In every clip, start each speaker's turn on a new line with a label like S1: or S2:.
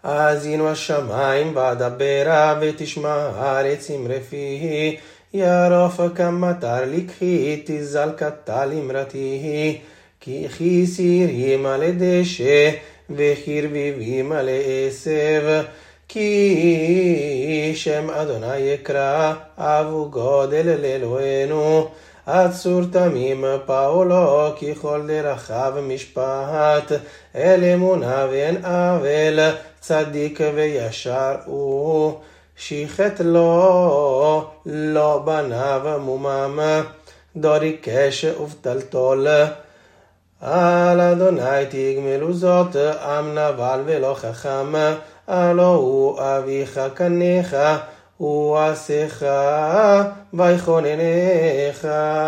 S1: האזינו השמיים ואדברה, ותשמע הארץ אמרי פיי. ירוף כמטר לקחי, תזל קטל אמרתי. כי סירים על דשא, וחרביבים על עשב. כי שם אדוני יקרא, אבו גודל לאלוהינו. עצור תמים פעולו, כי כל דרכיו משפט. אל אמונה ואין עוול, צדיק וישר הוא. שיחת לו, לא בניו מומם. דורי קש ובטלטול. על אדוני תגמלו זאת, עם נבל ולא חכם. הלא הוא אביך קניך, הוא עשיך ויכוננך.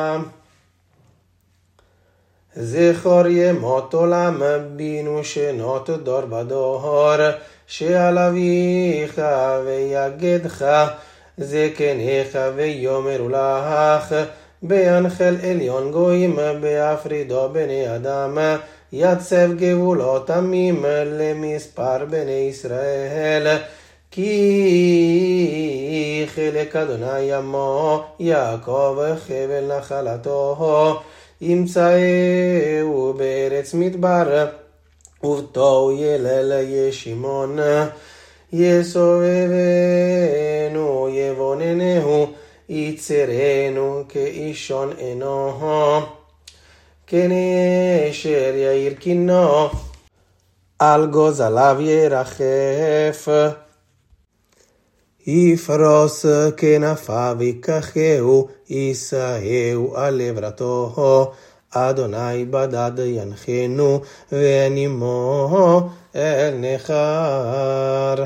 S1: זכור ימות עולם, בינו שנות דור ודור. שעל אביך ויגדך, זקניך ויאמרו לך. בהנחל עליון גויים, בהפרידו בני אדם. יצב גבולות עמים, למספר בני ישראל. כי חלק אדוני עמו, יעקב חבל נחלתו. ימצאהו בארץ מדבר, ובתוהו ילל ישימון. יסובבנו יבוננהו, יצרנו כאישון עינו. כנשר יאיר קינו, על גוזליו ירחף. יפרוס כנפיו ייקחהו, יישאהו על עברתו. אדוני בדד ינחנו, ונימו אל נכר.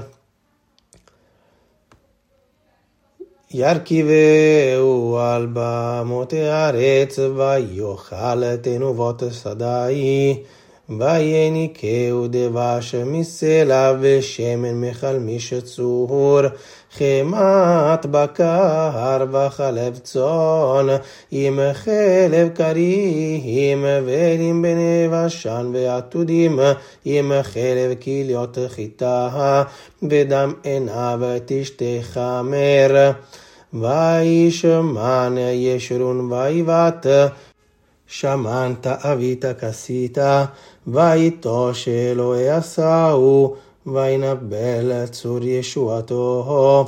S1: ירכיבהו על במות הארץ, ויאכל תנובות שדי. ויניקהו דבש מסלע, ושמן מחלמיש צור. חמת בקר וחלב צאן, עם חלב קרים, ואלים בני בשן ועתודים, עם חלב כליות חיטה, ודם עיניו תשתה חמר. וישמן ישרון ויבט, שמן תאווית כסית. ויטוש אלוהי עשהו, וינבל צור ישועתו.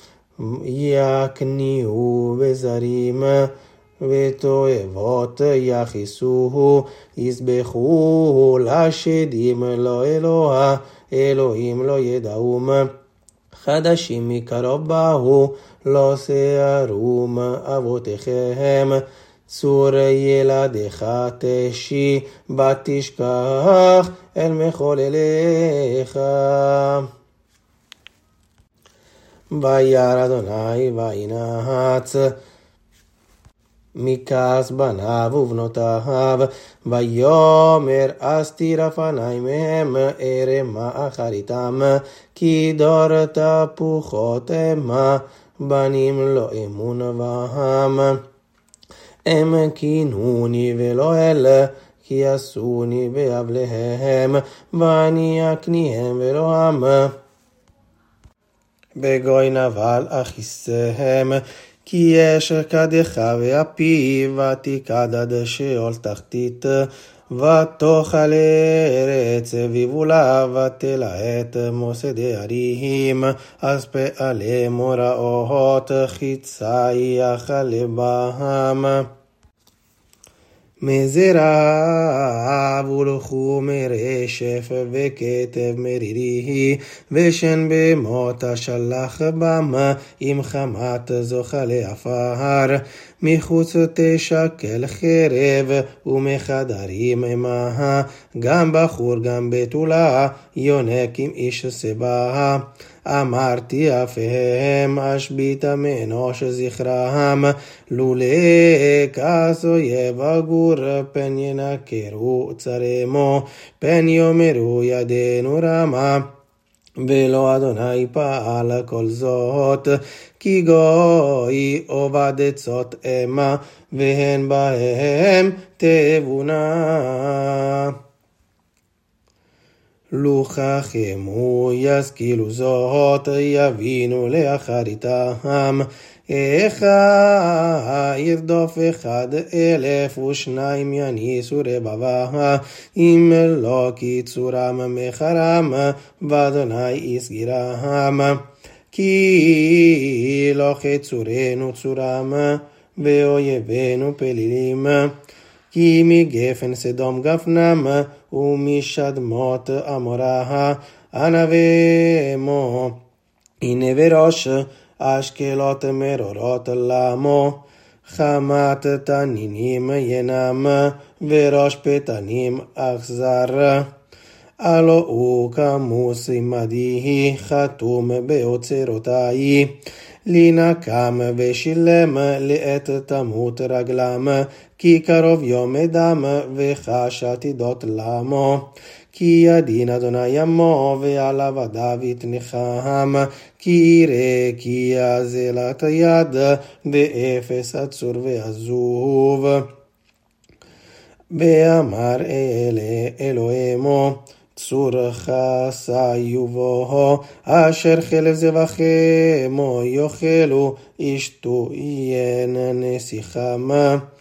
S1: יקניהו בזרים, ותועבות יכיסוהו. יזבחו לשדים לא אלוה, אלוהים לא ידעום. חדשים מקרוב באו, לא שערום אבותיכם. צור ילדיך תשי, בתשכח אל מחולליך. וירא אדוני וינץ מכעס בניו ובנותיו. ויאמר אסתיר אפני מהם, ארמה אחריתם. כי דור תפוחות המה, בנים לא אמון בהם. הם כינוני ולא אלה, כי עשוני באבליהם, ואני אקניהם ולא עם. בגוי נבל אכיסהם, כי יש כדך ואפי, ותיקד עד שאול תחתית. ותאכל ארץ ויבולה, ותלהט מוסדי ערים. אז פעלי מוראות, חיצה יאכל בהם. מזרע ולחו מרשף, וכתב מרירי, ושן במות שלח בם, עם חמת זוכה לעפר. מחוץ תשקל חרב, ומחדרים עמה. גם בחור גם בתולה, יונק עם איש סבא. אמרתי אפיהם, אשביתה מאנוש זכרם. לולא כעס אויב אגור, פן ינקרו צרמו, פן יאמרו ידינו רמה. ולא אדוני פעל כל זאת, כי גוי עובד עצות אמה, והן בהם תבונה. לוכחם הוא ישכילו זאת, יבינו לאחריתם. ירדוף 1,000 ושניים יניסו רבבה, אם לא קיצורם מחרם, ואדוני יסגירם. כי לא חצורנו צורם, ואויבינו פלילים. כי מגפן סדום גפנם, ומשדמות עמורה, ענבמו. הנה וראש אשקלות מרורות למו, חמת תנינים ינם, וראש פתנים אכזר. הלא הוא כמוס עמדי, חתום באוצרותי. לי נקם ושילם, לעת תמות רגלם, כי קרוב יום אדם, וחש עתידות למו. כי ידין אדוני עמו, ועליו עדיו יתנחם. כי יראה כי יזלת יד, ואפס עצור ועזוב. ואמר אלוהימו, צור חסיובו, אשר חלב זבחמו יאכלו, ישתו יין נסיכם.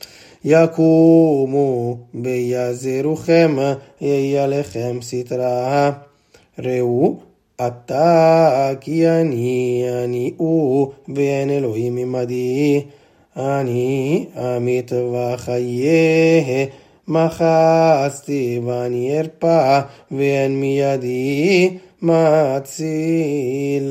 S1: יקומו ויזרוכם, יהיה לכם סתרה. ראו אתה כי אני הוא, ואין אלוהים עמדי. אני אמית וחיה, מחצתי ואני ארפא, ואין מידי מציל.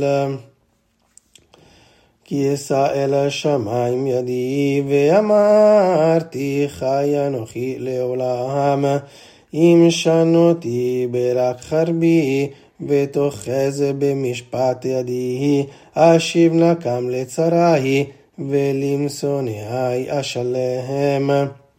S1: כי אשא אל השמיים ידי, ואמרתי חי אנוכי לעולם. אם שנותי ברק חרבי, ותאחז במשפט ידי, אשיב נקם לצרי, ולמשונאי אשלם.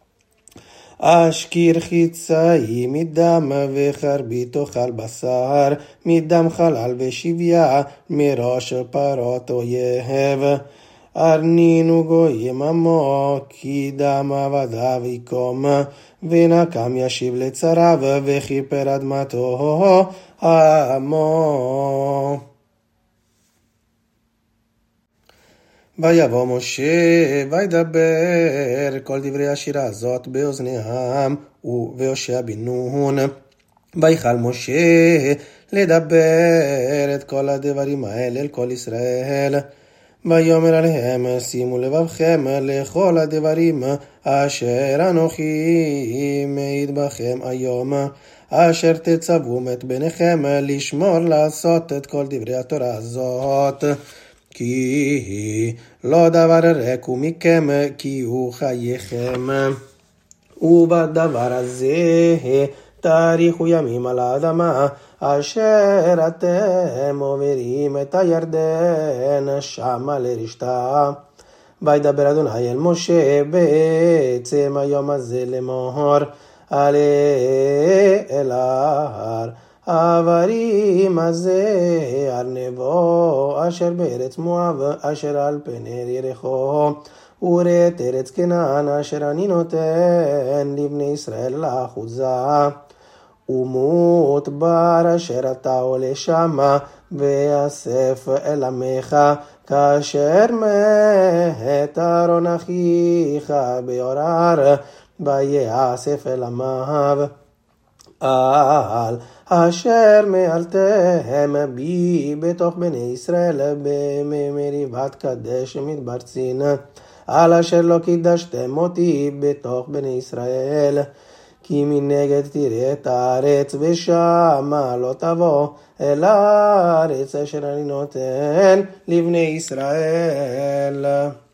S1: אשכיר חיצאי מדם, וחרבי תאכל בשר, מדם חלל ושביה, מראש פרות אויב. ארנינו גויים עמו, כי דם עבדיו יקום, ונקם ישיב לצריו, וכיפר אדמתו עמו. ויבוא משה וידבר כל דברי השירה הזאת באוזניהם, ויושע בן נון. ויכל משה לדבר את כל הדברים האלה אל כל ישראל. ויאמר עליהם, שימו לבבכם לכל הדברים אשר אנוכי מעיד בכם היום, אשר תצוו את בניכם לשמור לעשות את כל דברי התורה הזאת. כי לא דבר ריק הוא מכם, כי הוא חייכם. ובדבר הזה תאריכו ימים על האדמה, אשר אתם עוברים את הירדן שמה לרשתה. וידבר אדוני אל משה בעצם היום הזה לאמור, עלה אל ההר העברים הזה, הר נבו אשר בארץ מואב, אשר על פני יריחו, וראה את ארץ כנען אשר אני נותן לבני ישראל לאחוזה. ומות בר אשר אתה עולה שמה, ואסף אל עמך, כאשר מת אהרון אחיך ביורר, ויאסף אל עמיו. על אשר מעלתם בי בתוך בני ישראל במריבת קדש מדבר צין, על אשר לא קידשתם אותי בתוך בני ישראל. כי מנגד תראה את הארץ, ושמה לא תבוא אל הארץ אשר אני נותן לבני ישראל.